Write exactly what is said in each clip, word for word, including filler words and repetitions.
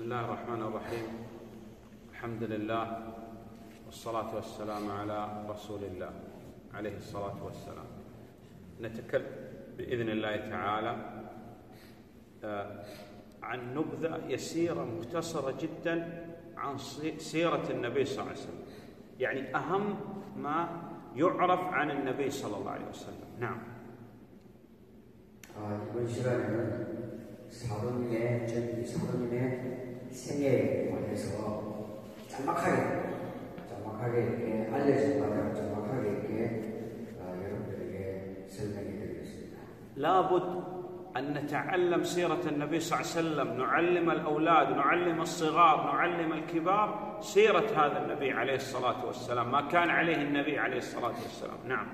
الله الرحمن الرحيم. الحمد لله والصلاة والسلام على رسول الله عليه الصلاة والسلام. نتكلم بإذن الله تعالى عن نبذة يسيرة مختصرة جدا عن سيرة النبي صلى الله عليه وسلم، يعني أهم ما يعرف عن النبي صلى الله عليه وسلم. نعم. 아, 이번 시간에는 사도님의 전 사도님의 생애에 관해서 짤막하게 짤막하게 이렇게 알려진 바를 짤막하게 이렇게 아, 여러분들에게 설명해 드리겠습니다. لابد أن نتعلم سيرة النبي صلى الله عليه وسلم، نعلم الأولاد، نعلم الصغار، نعلم الكبار سيرة هذا النبي عليه الصلاة والسلام، ما كان عليه النبي عليه الصلاة والسلام. نعم.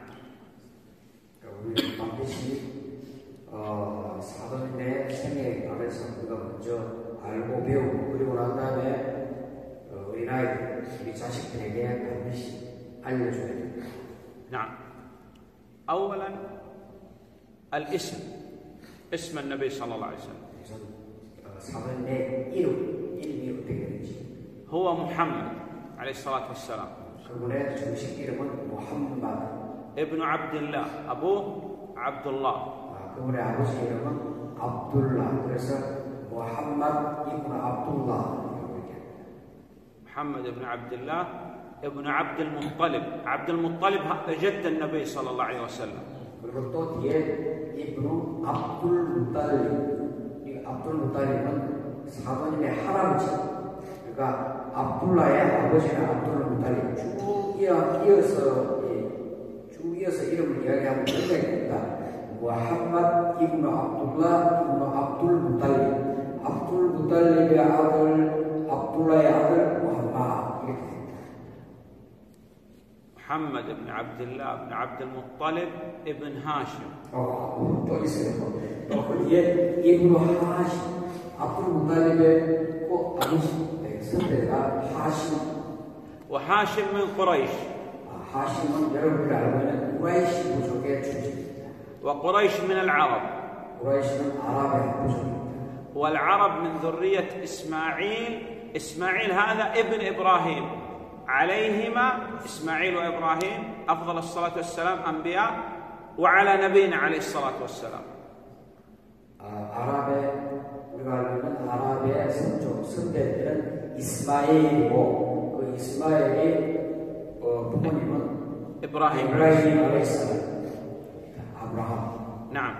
우리 반드시 어, 사도님의 생애에 관해서 우리가 먼저 알고 배우고, 그리고 난 다음에 어, 우리 아이들, 우리 자식들에게 반드시 알려줘야 됩니다. نعم. أولا الاسم، اسم النبي صلى الله عليه وسلم. 사도님의 이름, 이름이 어떻게 되는지. هو محمد عليه الصلاة والسلام. 그분의 정식 이름은 무함마드. ابن عبد الله، أبوه عبد الله. 그분의 아버지 이름은 압둘라. 그래서 무함마드 이브는 압둘라. محمد بن عبد الله ابن عبد المطلب. عبد المطلب هذا جد النبي صلى الله عليه وسلم. 그리고 또 뒤에 이브는 압둘 무탈립. 이 압둘 무탈립은 사도님의 할아버지. 그러니까 압둘라의 아버지는 압둘 무탈립. 쭉 이어서 쭉 이어서 이름을 이야기하면 굉장히 됩니다. 무함마드 이브는 압둘라 이브는 압둘 무탈립. 압둘 무탈립의 아들, 압둘라의 아들 무함마드, 이렇게 됩니다. محمد بن عبد الله بن عبد المطلب ابن هاشم. 어, 또 있어요. 또 거기에 이브는 하심, 압둘 무탈립의 꼭 아버지, 선대가 하심. وهاشم من قريش. 하심은 여러분이 알고 있는 구라이시 부족의 출신입니다. وقريش من العرب. 구라이시는 아랍의 부족입니다. والعرب من ذرية إسماعيل. إسماعيل هذا ابن إبراهيم عليهما، إسماعيل وإبراهيم أفضل الصلاة والسلام أنبياء، وعلى نبينا عليه الصلاة والسلام. 아, 아랍의 우리가 알고 있는 아랍의 선조 선대들은 이스마엘이고, 그 이스마엘이 어, 부모님은 إبراهيم 이브라힘 알레이스람. 아브라함. نعم.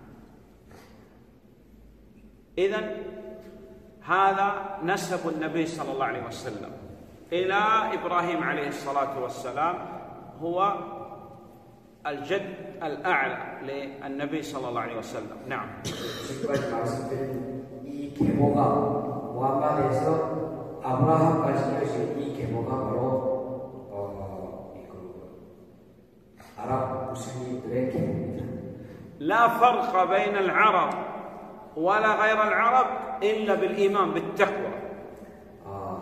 إذن هذا نسب النبي صلى الله عليه وسلم إلى إبراهيم عليه الصلاة والسلام، هو الجد الأعلى للنبي صلى الله عليه وسلم. نعم. 지금까지 말씀드린 이 계보가 무함마드에서 아브라함까지 이어진 이 계보가 바로 어, 그 아랍 무슬림들의 계보입니다. لا فرق بين العرب ولا غير العرب إلا بالإيمان بالتقوى. 아,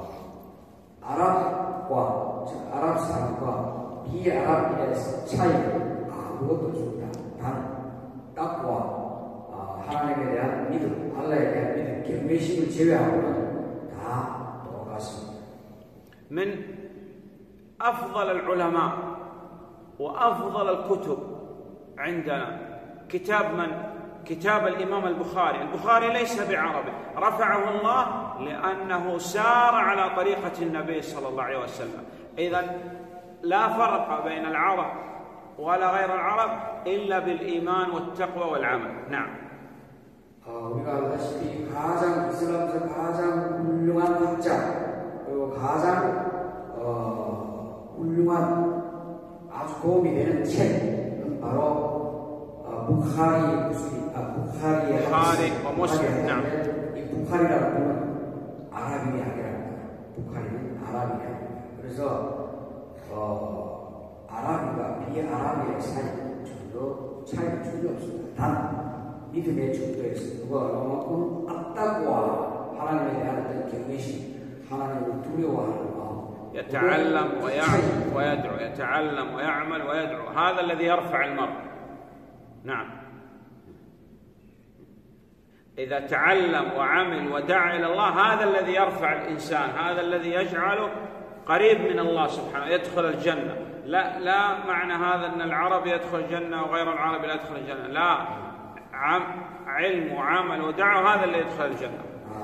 아랍과, 즉 아랍 사람과 비아랍인의 차이는 아무것도 없습니다. 단 딱과 아, 하나님에 대한 믿음, 알라에 대한 믿음, 경외심을 제외하고는 다 똑같습니다. من أفضل العلماء وأفضل الكتب عندنا كتاب من؟ كتاب الإمام البخاري. البخاري ليس بعربي، رفعه الله لأنه سار على طريقة النبي صلى الله عليه وسلم. إذن لا فرق بين العرب ولا غير العرب إلا بالإيمان والتقوى والعمل. نعم. 어, 우리가 알다시피 가장 이슬람에서 가장 훌륭한 학자, 그리고 가장 어, 훌륭한 아주 도움이 되는 책은 바로 부카리 무슬림, 아 부카리의 부카리 무슬림. 이 부카리라는 분은 아랍인이 아니랍니다. 부카리는 아랍인이 아닙니다. 그래서 어, 아랍인과 비아랍인의 차이 정도 차이는 전혀 없습니다. 단 믿음의 정도에서 누가 얼마만큼 앞다고와 하나님에 대한 어떤 경외심, 하나님을 두려워하는 마음. يتعلم ويعمل ويدعو، يتعلم ويعمل ويدعو، هذا الذي يرفع المرء. نعم. إذا تعلم وعمل ودعا إلى الله هذا الذي يرفع الإنسان، هذا الذي يجعله قريب من الله سبحانه، يدخل الجنة. لا لا معنى هذا أن العرب يدخل الجنة وغير العرب لا يدخل الجنة، لا، عم علم وعمل ودعوة هذا اللي يدخل الجنة.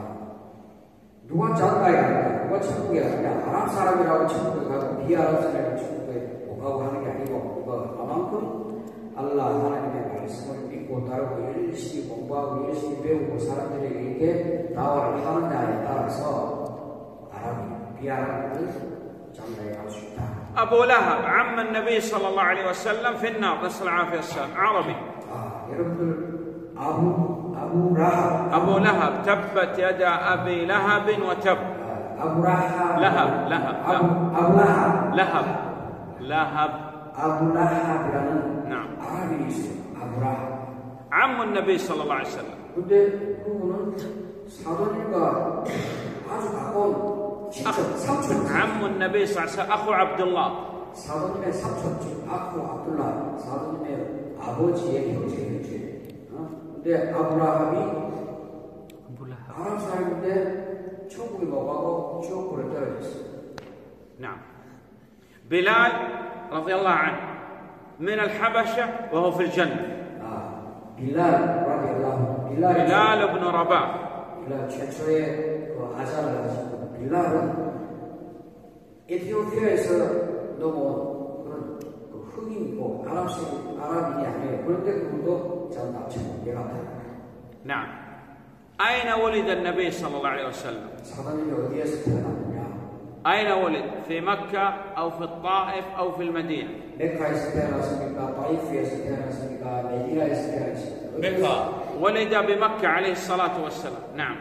누가 장가야, 누가 천국에 가냐? 아랍 사람이라고 천국에 가고 비아랍 사람이라고 천국에 못 가고 하는 게 아니고, 이거 그만큼 알라 하나님의 말씀을 믿고 따르고 열심히 공부하고 열심히 배우고 사람들에게 이렇게 다와를 하느냐에 따라서 아랍이 비아랍을 장가에 갈 수 있다. أبو لهب عم النبي صلى الله عليه وسلم في النار، نسأل العافية والسلام، عربي. 아, 여러분들 아부 أبو لهب أبو لهب تبت يدا أبي لهب وتب. أبو لهب لهب لهب أبو, أبو لهب لهب لهب أبو لهب نعم عربي اسمه أبو لهب عم النبي صلى الله عليه وسلم. 근데 그분은 사돈님과 아주 가까운 친척 삼촌. عم النبي صلى الله عليه وسلم أخو عبد الله. 사돈님의 삼촌, 아쿠 압둘라, 사돈님의 아버지의 형제였지. 근데 아브라함이 아랍 사람인데 천국에 못 가고 지옥불에 떨어졌어. نعم. بلال رضي الله عنه من الحبشة وهو في الجنة. 아, 빌랄 رضي الله 빌랄 بلال بن رباح. 빌랄 최초의 그 아자를 가지고 빌랄은 에티오피아에서 넘어온 그런 그 흑인이고 아랍식 아랍인이 아니에요. 그런데 그분도 전부 천국에 갔다. نعم. أين ولد النبي صلى الله عليه وسلم؟ 사단이 어디에서 태어났느냐? أين ولد؟ في مكة أو في الطائف أو في المدينة؟ 메카에서 태어났습니까? 타이프에서 태어났습니까? 메디나에서 태어났습니까? مكة. ولد بمكة عليه الصلاة والسلام. نعم.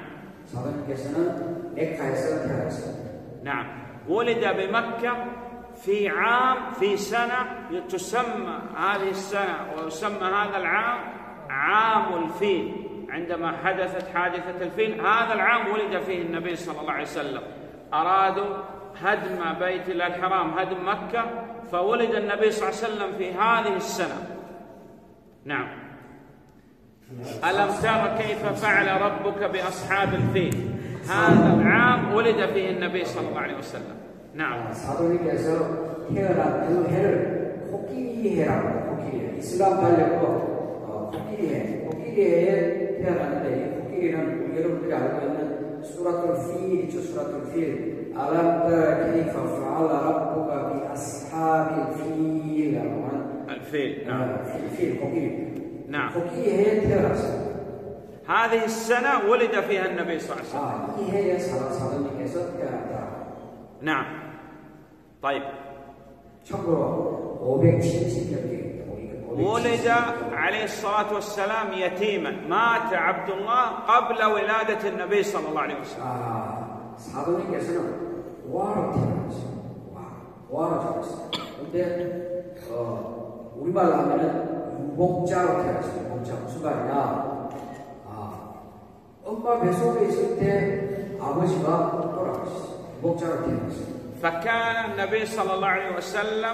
사단님께서는 메카에서 태어났습니다. نعم. ولد بمكة في عام في سنة تسمى هذه السنة ويسمى هذا العام عام الفيل. عندما حدثت حادثة الفيل هذا العام ولد فيه النبي صلى الله عليه وسلم. أرادوا هدم بيت الله الحرام، هدم مكة، فولد النبي صلى الله عليه وسلم في هذه السنة. نعم. ألم تر كيف فعل ربك بأصحاب الفيل؟ هذا العام ولد فيه النبي صلى الله عليه وسلم. نعم. 사도님께서 태어난 그 해를 코끼리 해라고. 코끼리 해. 이슬람 달렸고 어, 코끼리 해. 코끼리 해에 태어났는데 이 코끼리는 여러분들이 알고 있는 수라tul 필 있죠. 수라tul 필. 알람 따라 케이파 파알라 rabbuka 비 ashabil 필이라고 하는 الفيل. نعم. 필, 필 코끼리. نعم. 코끼리 해에 태어났어요. هذه السنة ولد فيها النبي صلى الله عليه وسلم. 아, 이 해에 사도님께서 태어났다. نعم. طيب. 참고로 오백칠십 년대 ولد عليه الصلاة والسلام يتيما، مات عبد الله قبل ولادة النبي صلى الله عليه وسلم. 아, 사도님께서는 고아로 태어났어요. 고아로 태어났어요. 근데 어, 우리말로 하면은 유복자로 태어났어요. 유복자 무슨 말이냐? 아, 엄마 뱃속에 있을 때 아버지가 돌아가셨어요. 유복자로 태어났어요. فكان النبي صلى الله عليه وسلم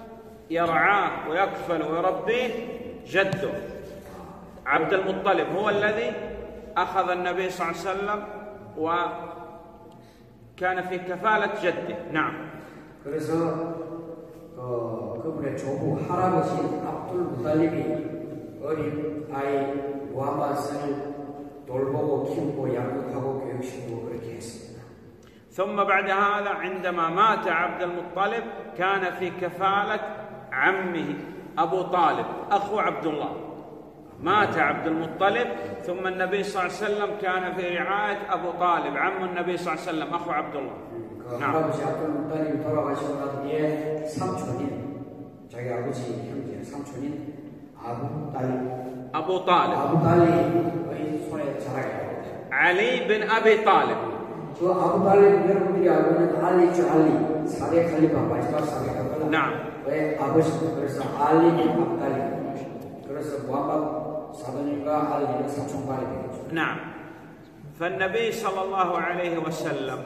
يرعاه ويكفل ويربيه جده عبد المطلب، هو الذي أخذ النبي صلى الله عليه وسلم وكان في كفالة جده. نعم. 그래서 어, 그분의 조부 할아버지 압둘 무탈립이 어린 아이 무함mad을 돌보고 키우고 양육하고 교육시키고 그렇게 했습니다. ثم بعد هذا عندما مات عبد المطلب كان في كفالة عمه أبو طالب أخو عبد الله. مات عبد المطلب ثم النبي صلى الله عليه وسلم كان في رعاية أبو طالب عم النبي صلى الله عليه وسلم أخو عبد الله. نعم. 할아버지 압둘 무탈립이 돌아가시고 난 뒤에 삼촌인 자기 아버지 형제 삼촌인 아부 딸립 أبو طالب 아부 딸립의 손에 자라게 علي بن أبي طالب. 그 아부 딸립 여러분들이 알고 있는 알리죠. 알리 사대 칼리파 마지막 사대 칼리파. نعم. 왜 아버지도 그래서 알리는 아부 딸립. 그래서 무함마드 사도님과 알리는 사촌간이 되겠죠. نعم. فالنبي صلى الله عليه وسلم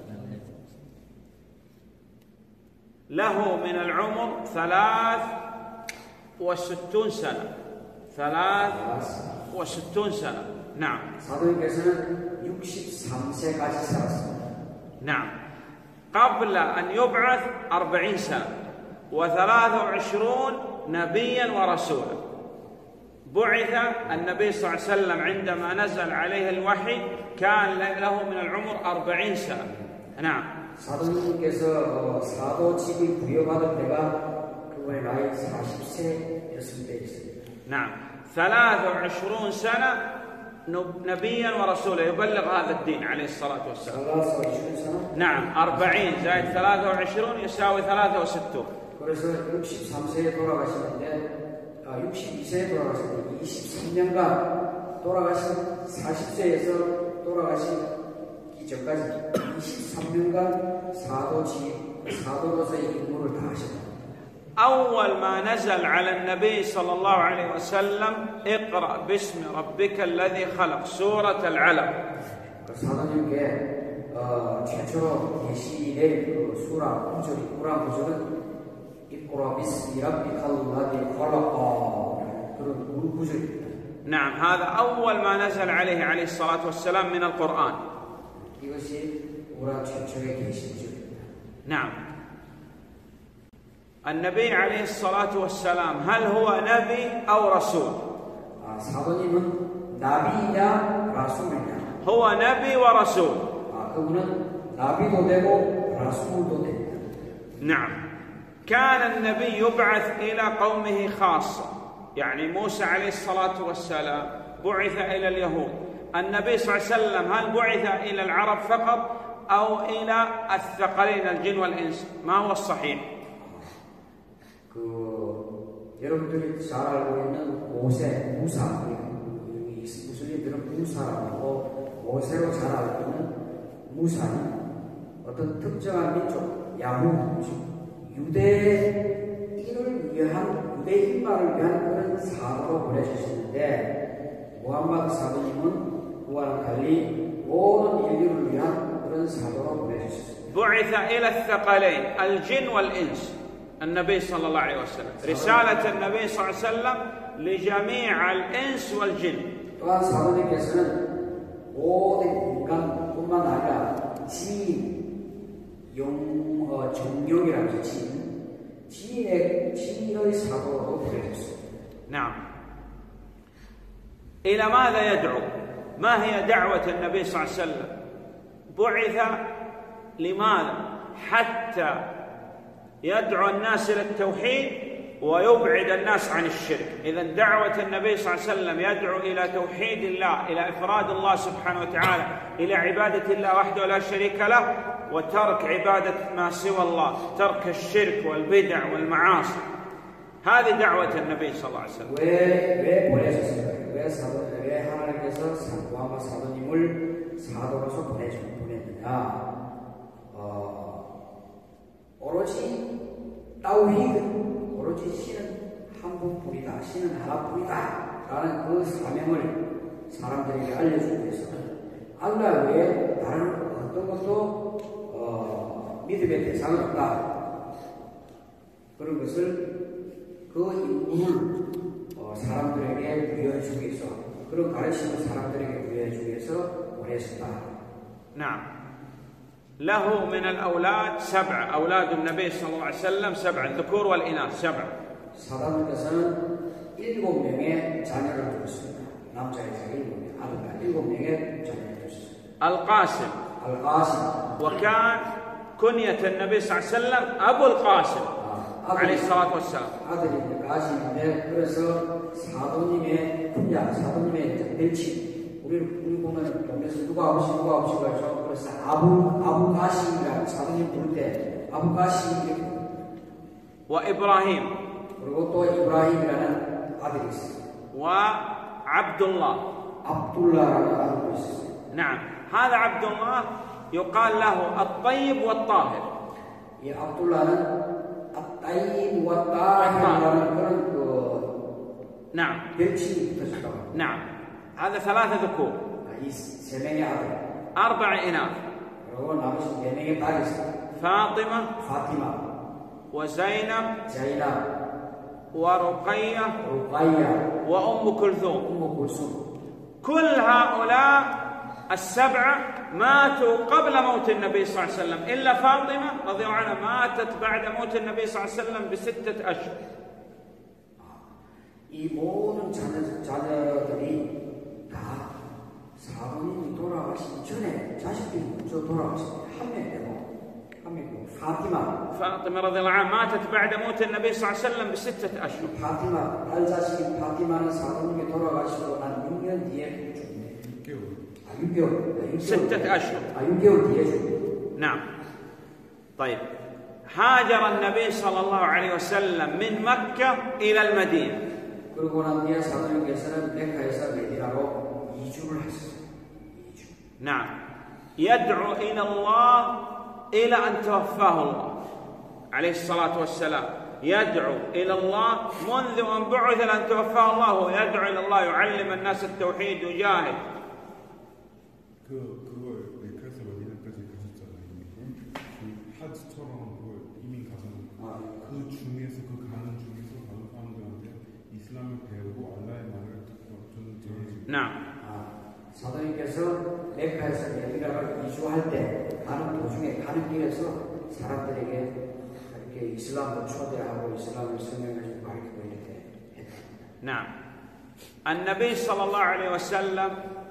له من العمر ثلاث وستون سنة ثلاث وستون سنة نعم. 사도님께서는 육십삼 세까지 살았습니다. نعم. قبل أن يبعث أربعين سنة وثلاثة وعشرون نبيا ورسولا. بعث النبي صلى الله عليه وسلم عندما نزل عليه الوحي كان له من العمر أربعين سنة. نعم. 사도님께서 사도직을 부여받을 때가 그분의 나이 사십 세였을 때였습니다. نعم. ثلاثة وعشرون سنة نبيا ورسولا يبلغ هذا الدين عليه الصلاة والسلام. ثلاثة وعشرين سنة. نعم. أربعين زائد ثلاثة وعشرون يساوي ثلاثة وستون. 그래서 육십삼 세에 돌아가시는데 아, 육십이 세에 돌아가시는데 이십삼 년간 돌아가신 사십 세에서 돌아가시기 전까지 이십삼 년간 사도지 사도로서의 임무를 다 하셨다. أول ما نزل على النبي صلى الله عليه وسلم اقرأ باسم ربك الذي خلق سورة العلق. 사도님께 어, 최초로 계시된 그 수라 구절이 꾸란 구절은 اقرأ باسم ربك الذي خلق 그런 구절입니다. نعم. هذا أول ما نزل عليه عليه الصلاة والسلام من القرآن. 이것이 꾸란 최초의 계시 구절입니다. نعم. النبي عليه الصلاة والسلام هل هو نبي أو رسول؟ 아, 사도님은 나비냐 라술이냐? هو نبي ورسول. 아, 그분은 나비도 되고 라술도 됩니다. نعم. كان النبي يبعث إلى قومه خاصة، يعني موسى عليه الصلاة والسلام بعث إلى اليهود. النبي صلى الله عليه وسلم هل بعث إلى العرب فقط أو إلى الثقلين الجن والإنس؟ ما هو الصحيح؟ 그 여러분들이 잘 알고 있는 모세, 무사, 무슬림들은 무사라고 하고 모세로 잘 알고 있는 무사는 어떤 특정한 민족, 야후, 유대인을 위한 유대인만을 위한 그런 사도로 보내주시는데 무함마드 사도님은 그와는 달리 모든 인류를 위한 그런 사도로 보내주셨습니다. بعث إلى الثقلين الجن والإنس. النبي صلى الله عليه وسلم رسالة النبي صلى الله عليه وسلم لجميع الإنس والجن. 또한 사도님께서는 모든 인간뿐만 아니라 지인, 용, 어, 정령이라면서 지인, 지인의, 지인의 사도로 보내셨습니다. نعم. إلى ماذا يدعو؟ ما هي دعوة النبي صلى الله عليه وسلم؟ بعث لماذا؟ حتى يدعو الناس إلى التوحيد ويبعد الناس عن الشرك. إذا دعوة النبي صلى الله عليه وسلم يدعو إلى توحيد الله، إلى إفراد الله سبحانه وتعالى، إلى عبادة الله وحده لا شريك له، وترك عبادة ما سوى الله، ترك الشرك والبدع والمعاصي. هذه دعوة النبي صلى الله عليه وسلم. 왜, 왜 보내셨을까요? 왜, 사도, 왜 하나님께서 무함마드 사도님을 사도로서 보내셨, 보냈느냐? 어, 오로지 타우히드, 오로지 신은 한 분뿐이다, 신은 하나뿐이다 라는 그 사명을 사람들에게 알려주기 위해서 알라 외에 다른 어떤 것도 어, 믿음의 대상은 없다. 그런 것을 그 임무를 어, 사람들에게 부여해주기 위해서 그런 가르침을 사람들에게 부여해주기 위해서 보내셨다. نعم. له من الأولاد سبعة، أولاد النبي صلى الله عليه وسلم سبعة، الذكور والإناث سبعة. 사도님께서는 일곱 명의 자녀를 두었습니다. 남자에서 일곱 명, 아들과 일곱 명의 자녀를 두었습니다. القاسم. القاسم. وكان كنية النبي صلى الله عليه وسلم أبو القاسم عليه الصلاة والسلام. 아들이 가심인데 그래서 사도님의 분야, 사도님의 벨치. 우리 우리 보면 보면서 누가 아버지 누가 아버지가 있죠. 그래서 아부 아부 가심이라는 사도님 부를 때 아부 가심 이렇게. وإبراهيم. 그리고 또 이브라힘이라는 아들이 있어요. وعبد الله. 압둘라라는 아들도 있어요. نعم. هذا عبد الله يقال له الطيب والطاهر. 이 압둘라는 الطيب والطاهر라는 그런 그 نعم. 벨칭이 붙어졌다고. نعم. هذا ثلاثة ذكور. 이 세 명의 아들. أربع إناث. 그리고 나머지 네 명의 딸이 있어요. فاطمة. 파티마. وزينب. 자이나. ورقية. 루카이야. وأم كلثوم. 음 굴숨. كل هؤلاء السبعة ماتوا قبل موت النبي صلى الله عليه وسلم، إلا فاطمة رضي الله عنها ماتت بعد موت النبي صلى الله عليه وسلم بستة أشهر. 이 모든 자녀, 자녀들이 다 사모님이 돌아가시기 전에 자식들이 먼저 돌아가셨어요. 한 명 빼고 한 명 빼고 파티마. فاطمة رضي الله عنها ماتت بعد موت النبي صلى الله عليه وسلم بستة أشهر. 파티마 딸 자식인 파티마는 사모님이 돌아가시고 난 육 년 뒤에 죽네. 육 개월. 아 육 개월. ستة أشهر. 아 육 개월 뒤에 죽네. نعم. طيب هاجر النبي صلى الله عليه وسلم من مكة إلى المدينة. 그러고 난 뒤에 사도님께서는 메카에서 메디나로 이주를 했어요. 이주. نعم. يدعو إلى الله إلى أن توفاه الله عليه الصلاة والسلام. يدعو إلى الله منذ أن بعث إلى أن توفاه الله، ويدعو إلى الله يعلم الناس التوحيد ويجاهد. 그 그걸 메카에서 머디나까지 가셨잖아요. 그 하지처럼 그걸 이민 가셨는데 아. 그 중에서 그 가는 중에서 다른 사람들한테 이슬람을 배우고 알라의 말을 듣고 전해주고. نعم. 아, 사도님께서 메카에서 메디나로 이주할 때 가는 도중에 가는 길에서 사람들에게 이렇게 이슬람을 초대하고 이슬람을 설명해주고 가르치고 이렇게 했다. نعم. النبي صلى الله عليه وسلم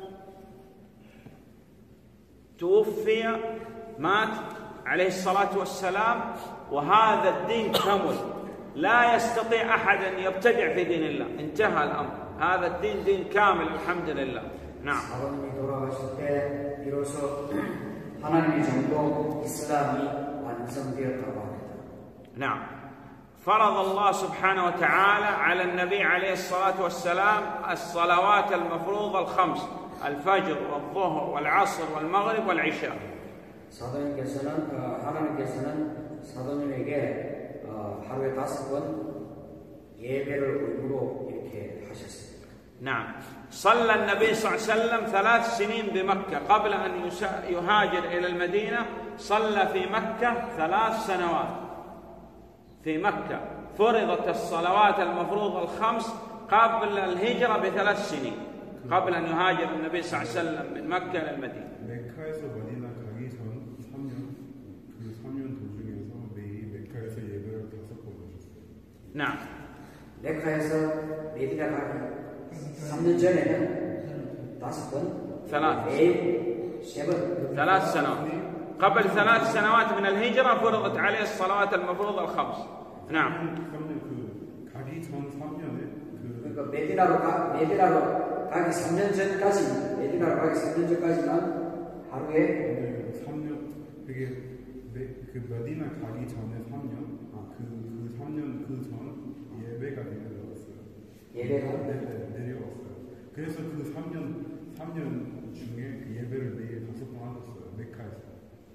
توفي مات عليه الصلاة والسلام وهذا الدين كمل، لا يستطيع أحد أن يبتدع في دين الله، انتهى الأمر، هذا الدين دين كامل الحمد لله. نعم. 사도님이 돌아가실 때 비로소 하나님의 정복 이슬람이 완성되었다고 합니다. نعم. فرض الله سبحانه وتعالى على النبي عليه الصلاة والسلام الصلوات المفروضة الخمس: الفجر والظهر والعصر والمغرب والعشاء. 사도님께서는 어, 하나님께서는 사도님에게 어, 하루에 다섯 번 예배를 의무로 이렇게 하셨습니다. نعم. صلى النبي صلى الله عليه وسلم ثلاث سنين بمكة قبل أن يهاجر إلى المدينة. صلى في مكة ثلاث سنوات. في مكة فرضت الصلوات المفروضة الخمس قبل الهجرة بثلاث سنين، قبل أن يهاجر النبي صلى الله عليه وسلم من مكة إلى المدينة. 메카에서 머디나 가기 전 삼 년, 그 삼 년 도중에서 매일 메카에서 예배를 다섯 번 하셨어요. نعم. 메카에서 메디나 가기 삼 년 전에는 다섯 번, ثلاث. 매일 세 번. ثلاث سنوات. قبل ثلاث سنوات من الهجرة فرضت عليه الصلوات المفروضة الخمس. نعم. 삼 년 그 가기 전 삼 년에 그 그러니까 메디나로 가 메디나로 가기 삼 년 전까지 메디나로 가기 삼 년 전까지만 하루에 삼 년 그게 메, 그 메디나 가기 전에 삼 년, 아그그 삼 년 그 전 예배가 내려왔어요. 예배가 네, 네, 내려왔어요. 그래서 그 삼 년 삼 년 중에 그 예배를 매일 다섯 번 하셨어요. 메카에서.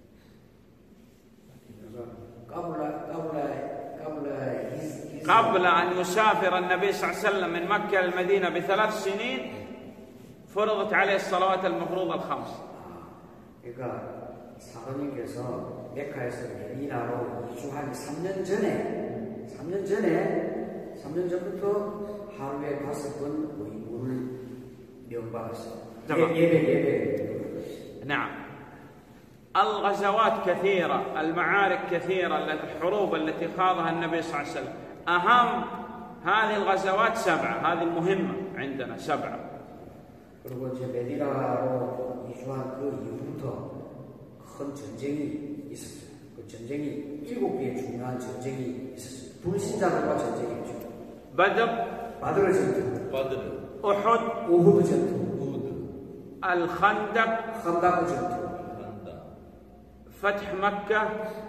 قبل قبل قبل قبل أن يسافر النبي صلى الله عليه وسلم من مكة إلى المدينة بثلاث سنين فرضت عليه الصلوات المفروضة الخمس. 그러니까 사도님께서 메카에서 메디나로 이주하기 삼 년 전에 삼 년 전에 삼 년 전부터 하루에 다섯 번 의무를 명받았어요. 예배 예배. نعم. الغزوات كثيرة، المعارك كثيرة، الحروب التي خاضها النبي صلى الله عليه وسلم. أهم هذه الغزوات سبعة، هذه المهمة عندنا سبعة. 그리고 이제 메디나로 이주한 그 이후부터 큰 전쟁이 있었어요. 그 전쟁이 일곱 개의 중요한 전쟁이 있었어요. 불신자들과 전쟁이었죠. بدر, 바드르 전투, 바드르, أحد, 우후드 전투, 우드, الخندق, 칸다크 전투, 한다, فتح مكة,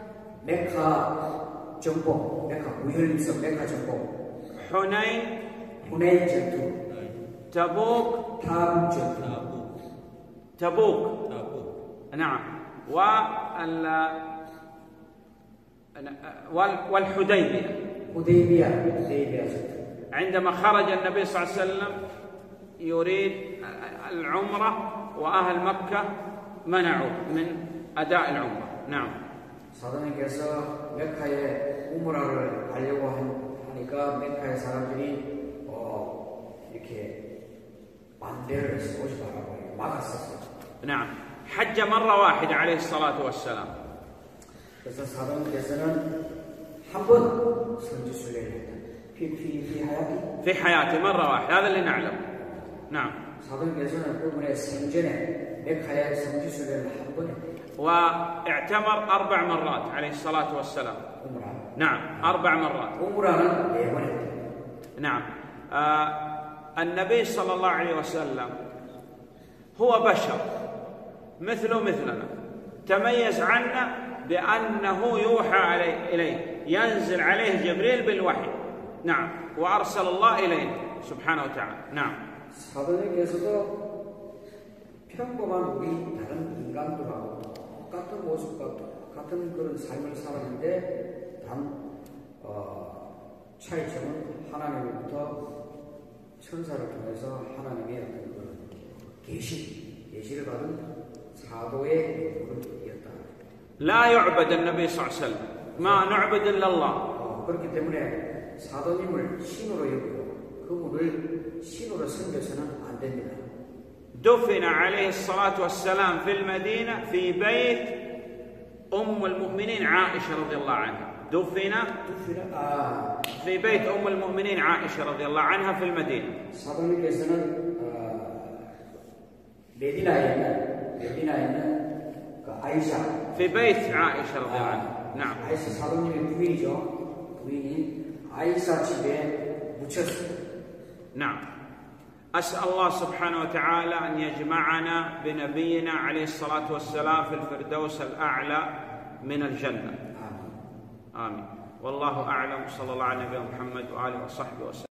메카 정복, 메카 무혈리성 메카 정복, حنين, 후네인 전투, تبوك, 타북 전투, 타북, تبوك. 타북, نعم. وال والحديبية. 후데이비아, 후데이비아 전투. عندما خرج النبي صلى الله عليه وسلم يريد العمرة وأهل مكة منعوا من أداء العمرة. نعم. 사도님께서 메카에 우므라를 하려고 하니까 메카의 사람들이 어, 이렇게 반대를 해서 오지 말라고 막았었어요. نعم. حج مرة واحدة عليه الصلاة والسلام. 그래서 사도님께서는 한 번 성지순례를 했다. في في في حياتي في حياته مرة واحدة، هذا اللي نعلم. نعم. 사도님께서는 그분의 생전에 메카의 성지순례를 한 번 했대요. واعتمر أربع مرات عليه الصلاة والسلام. 우무라. نعم، أربع مرات. 우무라는 네 번 했대요. نعم. آه النبي صلى الله عليه وسلم هو بشر مثله مثلنا، تميز عنا بأنه يوحى عليه إليه، ينزل عليه جبريل بالوحي. نعم. وأرسل الله إليه سبحانه وتعالى. نعم. 사도님께서도 평범한 우리 다른 인간들하고 똑같은 모습과 똑같은 그런 삶을 살았는데 단 어, 차이점은 하나님으로부터 천사를 통해서 하나님의 어떤 그런 계시, 계시를 받은 사도의 인물이었다. لا يعبد النبي صلى الله عليه وسلم، ما نعبد إلا الله. 어, 그렇기 때문에 사도님을 신으로 여기고 그분을 신으로 섬겨서는 안 됩니다. دفن عليه الصلاة والسلام في المدينة في بيت أم المؤمنين عائشة رضي الله عنها. دفن 아, في بيت أم المؤمنين عائشة رضي الله عنها في المدينة. 사도님께서는 어, 메디나에 있는 메디나에 있는 그 아이샤 في بيت عائشة رضي الله عنها. نعم. 아이샤 사도님의 부인이죠. 부인인 아이샤 집에 묻혔어요. نعم. أسأل الله سبحانه وتعالى أن يجمعنا بنبينا عليه الصلاة والسلام في الفردوس الأعلى من الجنة. 아멘. آمين. والله أعلم. صلى الله على نبينا محمد وآله وصحبه وسلم.